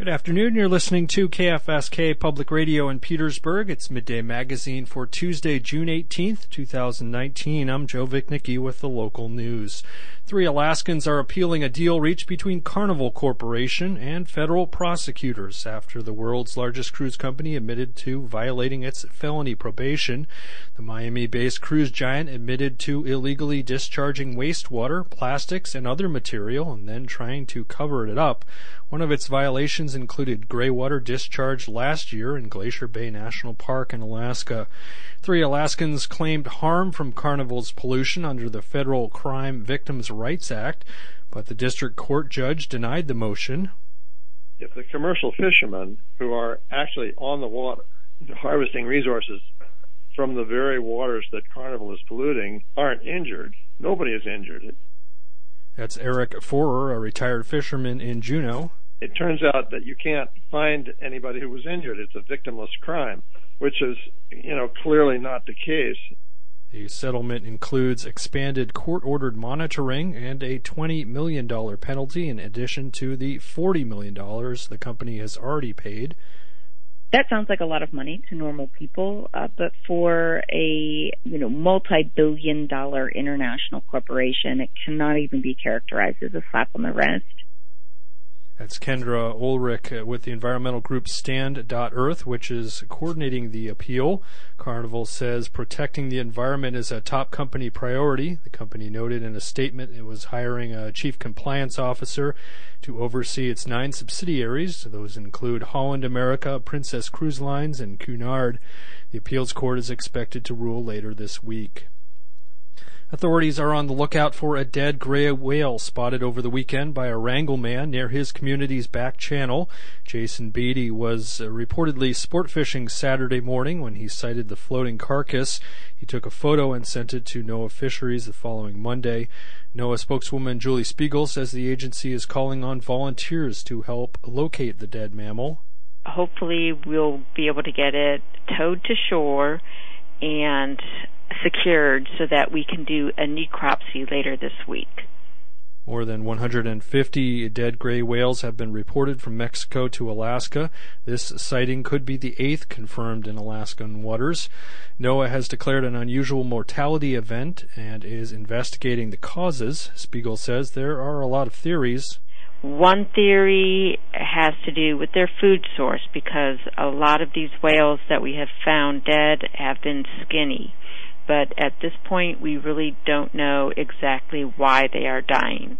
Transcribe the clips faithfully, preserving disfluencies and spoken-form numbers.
Good afternoon. You're listening to K F S K Public Radio in Petersburg. It's Midday Magazine for Tuesday, June eighteenth, twenty nineteen. I'm Joe Vicknicki with the local news. Three Alaskans are appealing a deal reached between Carnival Corporation and federal prosecutors after the world's largest cruise company admitted to violating its felony probation. The Miami-based cruise giant admitted to illegally discharging wastewater, plastics, and other material and then trying to cover it up. One of its violations included gray water discharged last year in Glacier Bay National Park in Alaska. Three Alaskans claimed harm from Carnival's pollution under the Federal Crime Victims' Rights Act, but the district court judge denied the motion. If the commercial fishermen who are actually on the water harvesting resources from the very waters that Carnival is polluting aren't injured, nobody is injured. That's Eric Forer, a retired fisherman in Juneau. It turns out that you can't find anybody who was injured. It's a victimless crime, which is, you know, clearly not the case. The settlement includes expanded court-ordered monitoring and a twenty million dollars penalty in addition to the forty million dollars the company has already paid. That sounds like a lot of money to normal people, uh, but for a you know multi-billion dollar international corporation, it cannot even be characterized as a slap on the wrist. That's Kendra Ulrich with the environmental group Stand dot Earth, which is coordinating the appeal. Carnival says protecting the environment is a top company priority. The company noted in a statement it was hiring a chief compliance officer to oversee its nine subsidiaries. Those include Holland America, Princess Cruise Lines, and Cunard. The appeals court is expected to rule later this week. Authorities are on the lookout for a dead gray whale spotted over the weekend by a Wrangell man near his community's back channel. Jason Beatty was uh, reportedly sport fishing Saturday morning when he sighted the floating carcass. He took a photo and sent it to NOAA Fisheries the following Monday. NOAA spokeswoman Julie Spiegel says the agency is calling on volunteers to help locate the dead mammal. Hopefully we'll be able to get it towed to shore and secured so that we can do a necropsy later this week. More than one hundred fifty dead gray whales have been reported from Mexico to Alaska. This sighting could be the eighth confirmed in Alaskan waters. NOAA has declared an unusual mortality event and is investigating the causes. Spiegel says there are a lot of theories. One theory has to do with their food source, because a lot of these whales that we have found dead have been skinny. But at this point, we really don't know exactly why they are dying.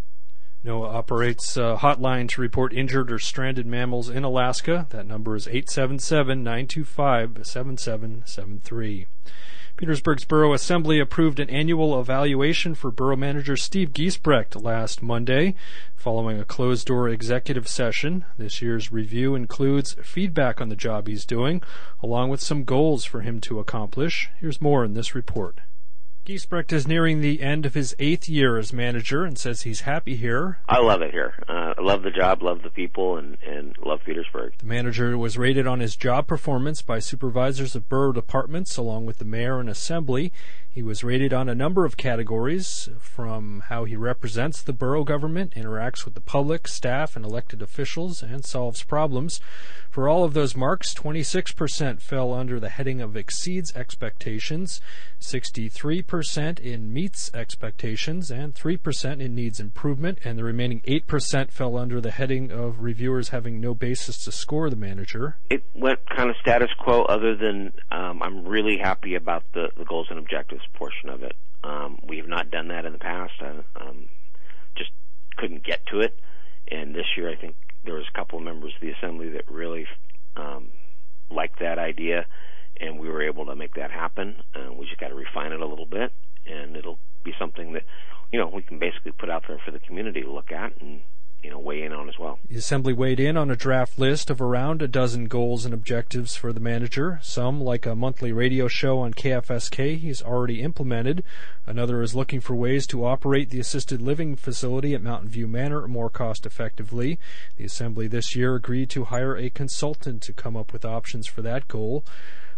NOAA operates a hotline to report injured or stranded mammals in Alaska. That number is eight seven seven, nine two five, seven seven seven three. Petersburg's Borough Assembly approved an annual evaluation for Borough Manager Steve Giesbrecht last Monday, following a closed-door executive session. This year's review includes feedback on the job he's doing, along with some goals for him to accomplish. Here's more in this report. Giesbrecht is nearing the end of his eighth year as manager and says he's happy here. I love it here. Uh, I love the job, love the people, and, and love Petersburg. The manager was rated on his job performance by supervisors of borough departments along with the mayor and assembly. He was rated on a number of categories, from how he represents the borough government, interacts with the public, staff, and elected officials, and solves problems. For all of those marks, twenty-six percent fell under the heading of exceeds expectations, sixty-three percent in meets expectations, and three percent in needs improvement, and the remaining eight percent fell under the heading of reviewers having no basis to score the manager. It went kind of status quo, other than um, I'm really happy about the, the goals and objectives portion of it. Um, we have not done that in the past. I um, just couldn't get to it, and this year I think there was a couple of members of the assembly that really um, liked that idea, and we were able to make that happen. Uh, we just got to refine it a little bit, and it'll be something that, you know, we can basically put out there for the community to look at and, you know, weigh in on as well. The Assembly weighed in on a draft list of around a dozen goals and objectives for the manager. Some, like a monthly radio show on K F S K, he's already implemented. Another is looking for ways to operate the assisted living facility at Mountain View Manor more cost-effectively. The Assembly this year agreed to hire a consultant to come up with options for that goal.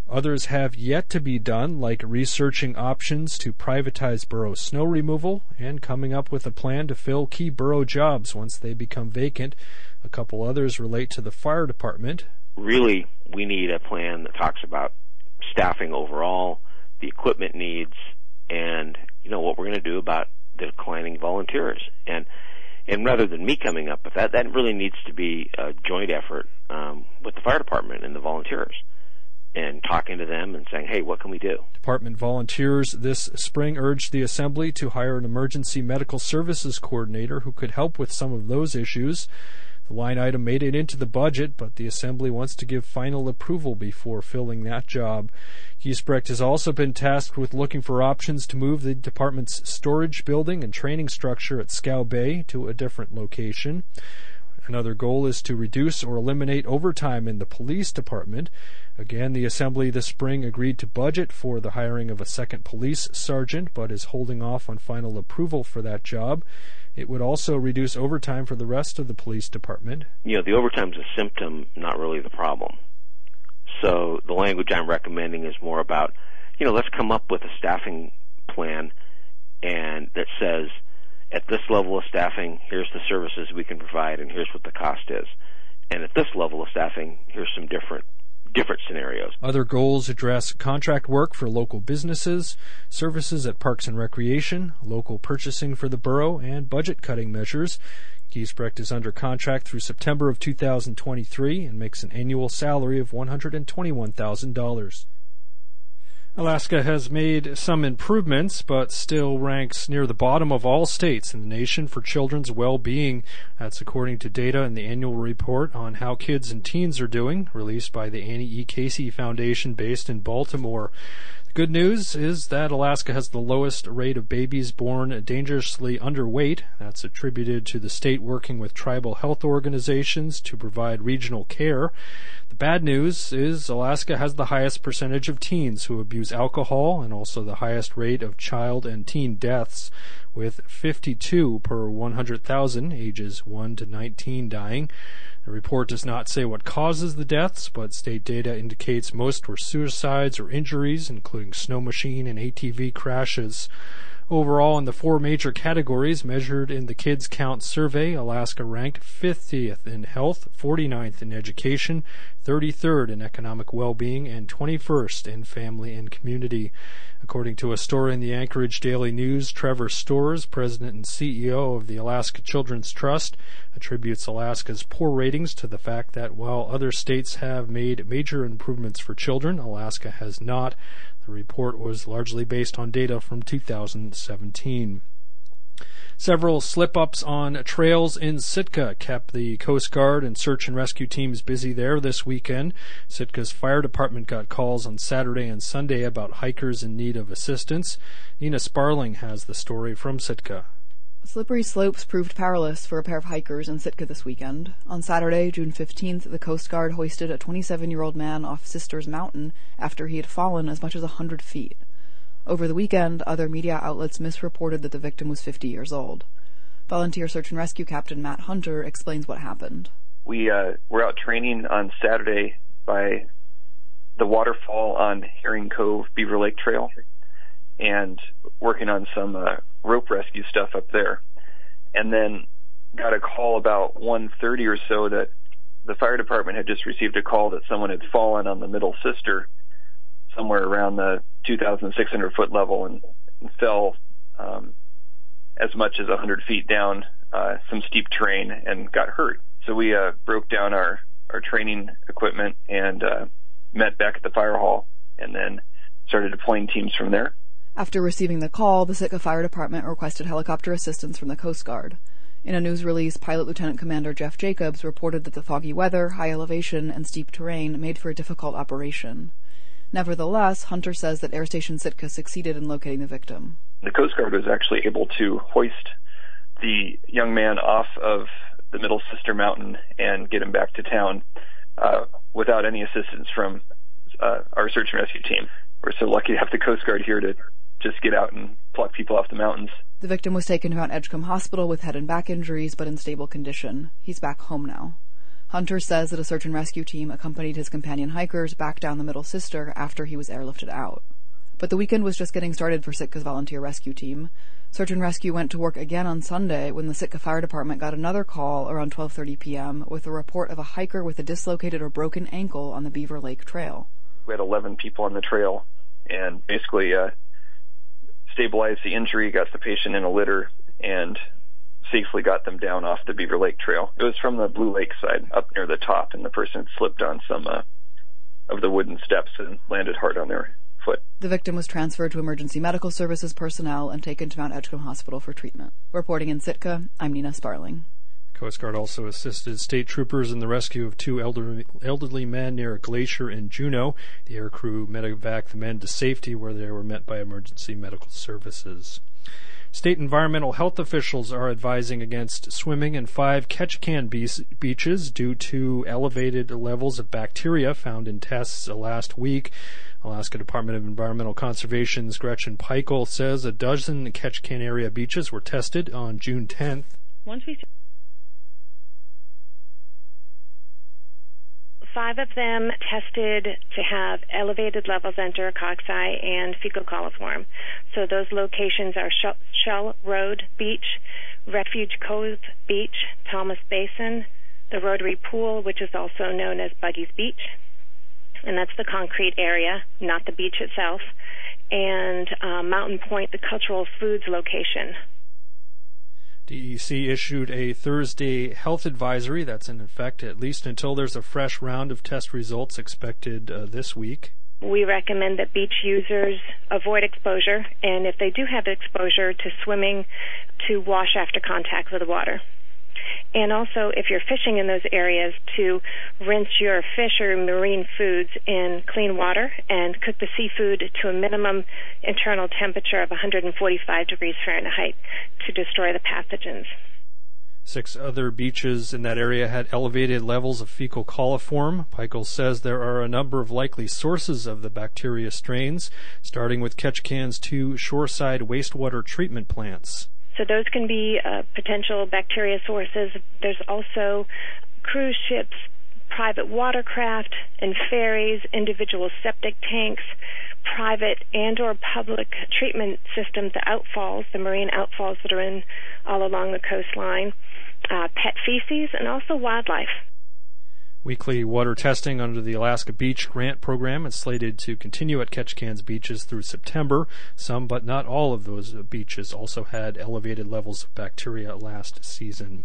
Others have yet to be done, like researching options to privatize borough snow removal and coming up with a plan to fill key borough jobs once they become vacant. A couple others relate to the fire department. Really, we need a plan that talks about staffing overall, the equipment needs, and, you know, what we're going to do about the declining volunteers. And and rather than me coming up with that, that really needs to be a joint effort um, with the fire department and the volunteers, and talking to them and saying, hey, what can we do? Department volunteers this spring urged the Assembly to hire an emergency medical services coordinator who could help with some of those issues. The line item made it into the budget, but the Assembly wants to give final approval before filling that job. Giesbrecht has also been tasked with looking for options to move the department's storage building and training structure at Scow Bay to a different location. Another goal is to reduce or eliminate overtime in the police department. Again, the Assembly this spring agreed to budget for the hiring of a second police sergeant, but is holding off on final approval for that job. It would also reduce overtime for the rest of the police department. You know, the overtime's a symptom, not really the problem. So the language I'm recommending is more about, you know, let's come up with a staffing plan and that says, at this level of staffing, here's the services we can provide, and here's what the cost is. And at this level of staffing, here's some different different scenarios. Other goals address contract work for local businesses, services at Parks and Recreation, local purchasing for the borough, and budget-cutting measures. Giesbrecht is under contract through September of two thousand twenty-three and makes an annual salary of one hundred twenty-one thousand dollars. Alaska has made some improvements, but still ranks near the bottom of all states in the nation for children's well-being. That's according to data in the annual report on how kids and teens are doing, released by the Annie E. Casey Foundation based in Baltimore. The good news is that Alaska has the lowest rate of babies born dangerously underweight. That's attributed to the state working with tribal health organizations to provide regional care. The bad news is Alaska has the highest percentage of teens who abuse alcohol and also the highest rate of child and teen deaths, with fifty-two per one hundred thousand ages one to nineteen dying. The report does not say what causes the deaths, but state data indicates most were suicides or injuries, including snow machine and A T V crashes. Overall, in the four major categories measured in the Kids Count survey, Alaska ranked fiftieth in health, forty-ninth in education, thirty-third in economic well-being, and twenty-first in family and community. According to a story in the Anchorage Daily News, Trevor Storrs, president and C E O of the Alaska Children's Trust, attributes Alaska's poor ratings to the fact that while other states have made major improvements for children, Alaska has not. The report was largely based on data from two thousand seventeen. Several slip-ups on trails in Sitka kept the Coast Guard and search and rescue teams busy there this weekend. Sitka's fire department got calls on Saturday and Sunday about hikers in need of assistance. Nina Sparling has the story from Sitka. Slippery slopes proved powerless for a pair of hikers in Sitka this weekend. On Saturday, June fifteenth, the Coast Guard hoisted a twenty-seven-year-old man off Sisters Mountain after he had fallen as much as one hundred feet. Over the weekend, other media outlets misreported that the victim was fifty years old. Volunteer search and rescue captain Matt Hunter explains what happened. We uh, were out training on Saturday by the waterfall on Herring Cove Beaver Lake Trail and working on some uh, rope rescue stuff up there. And then got a call about one thirty or so that the fire department had just received a call that someone had fallen on the Middle Sister somewhere around the two thousand six hundred foot level and, and fell um, as much as one hundred feet down uh, some steep terrain and got hurt. So we uh, broke down our, our training equipment and uh, met back at the fire hall and then started deploying teams from there. After receiving the call, the Sitka Fire Department requested helicopter assistance from the Coast Guard. In a news release, Pilot Lieutenant Commander Jeff Jacobs reported that the foggy weather, high elevation, and steep terrain made for a difficult operation. Nevertheless, Hunter says that Air Station Sitka succeeded in locating the victim. The Coast Guard was actually able to hoist the young man off of the Middle Sister Mountain and get him back to town uh, without any assistance from uh, our search and rescue team. We're so lucky to have the Coast Guard here to just get out and pluck people off the mountains. The victim was taken to Mount Edgecombe Hospital with head and back injuries, but in stable condition. He's back home now. Hunter says that a search and rescue team accompanied his companion hikers back down the Middle Sister after he was airlifted out. But the weekend was just getting started for Sitka's volunteer rescue team. Search and rescue went to work again on Sunday when the Sitka Fire Department got another call around twelve thirty p.m. with a report of a hiker with a dislocated or broken ankle on the Beaver Lake Trail. We had eleven people on the trail and basically uh, stabilized the injury, got the patient in a litter, and safely got them down off the Beaver Lake Trail. It was from the Blue Lake side, up near the top, and the person slipped on some uh, of the wooden steps and landed hard on their foot. The victim was transferred to emergency medical services personnel and taken to Mount Edgecombe Hospital for treatment. Reporting in Sitka, I'm Nina Sparling. Coast Guard also assisted state troopers in the rescue of two elderly, elderly men near a glacier in Juneau. The aircrew medevaced the men to safety where they were met by emergency medical services. State environmental health officials are advising against swimming in five Ketchikan beaches due to elevated levels of bacteria found in tests last week. Alaska Department of Environmental Conservation's Gretchen Peichel says a dozen Ketchikan area beaches were tested on June tenth. Once we Five of them tested to have elevated levels of enterococci and fecal coliform. So those locations are Shell Road Beach, Refuge Cove Beach, Thomas Basin, the Rotary Pool, which is also known as Buggy's Beach, and that's the concrete area, not the beach itself, and uh, Mountain Point, the Cultural Foods location. D E C issued a Thursday health advisory that's in effect at least until there's a fresh round of test results expected uh, this week. We recommend that beach users avoid exposure, and if they do have exposure to swimming, to wash after contact with the water. And also, if you're fishing in those areas, to rinse your fish or marine foods in clean water and cook the seafood to a minimum internal temperature of one hundred forty-five degrees Fahrenheit to destroy the pathogens. Six other beaches in that area had elevated levels of fecal coliform. Peichel says there are a number of likely sources of the bacteria strains, starting with Ketchikan's two shoreside wastewater treatment plants. So those can be uh, potential bacteria sources. There's also cruise ships, private watercraft, and ferries, individual septic tanks, private and or public treatment systems, the outfalls, the marine outfalls that are in all along the coastline, uh, pet feces, and also wildlife. Weekly water testing under the Alaska Beach Grant Program is slated to continue at Ketchikan's beaches through September. Some, but not all of those beaches also had elevated levels of bacteria last season.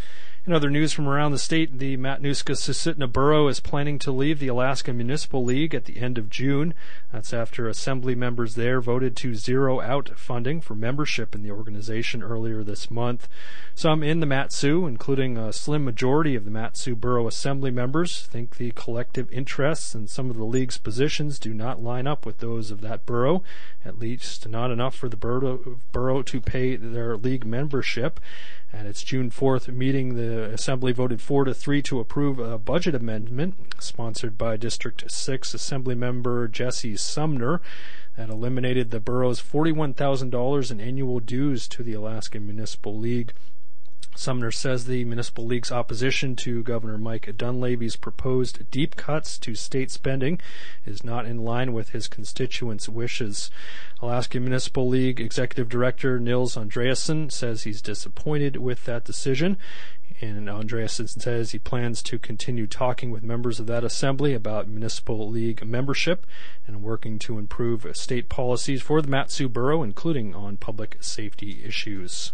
In other news from around the state, the Matanuska-Susitna Borough is planning to leave the Alaska Municipal League at the end of June. That's after assembly members there voted to zero out funding for membership in the organization earlier this month. Some in the Mat-Su, including a slim majority of the Mat-Su Borough Assembly members, think the collective interests in some of the league's positions do not line up with those of that borough, at least not enough for the borough, borough to pay their league membership. At its June fourth meeting, the Assembly voted four to three to approve a budget amendment sponsored by District six Assembly member Jesse Sumner that eliminated the borough's forty-one thousand dollars in annual dues to the Alaska Municipal League. Sumner says the Municipal League's opposition to Governor Mike Dunleavy's proposed deep cuts to state spending is not in line with his constituents' wishes. Alaska Municipal League Executive Director Nils Andreasen says he's disappointed with that decision, and Andreasen says he plans to continue talking with members of that assembly about Municipal League membership and working to improve state policies for the Mat-Su Borough, including on public safety issues.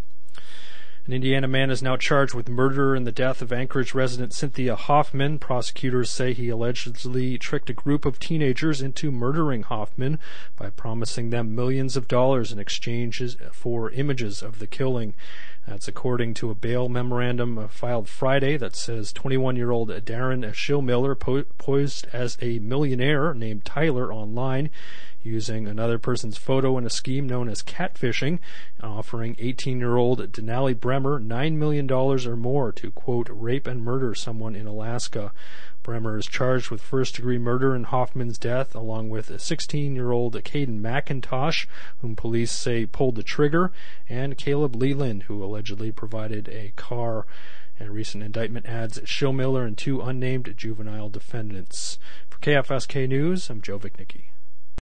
An Indiana man is now charged with murder in the death of Anchorage resident Cynthia Hoffman. Prosecutors say he allegedly tricked a group of teenagers into murdering Hoffman by promising them millions of dollars in exchange for images of the killing. That's according to a bail memorandum filed Friday that says twenty-one-year-old Darren Schillmiller po- posed as a millionaire named Tyler online, using another person's photo in a scheme known as catfishing, offering eighteen-year-old Denali Bremer nine million dollars or more to, quote, rape and murder someone in Alaska. Bremer is charged with first-degree murder in Hoffman's death, along with a sixteen-year-old Caden McIntosh, whom police say pulled the trigger, and Caleb Leland, who allegedly provided a car. And a recent indictment adds Shil Miller and two unnamed juvenile defendants. For K F S K News, I'm Joe Vicnicki.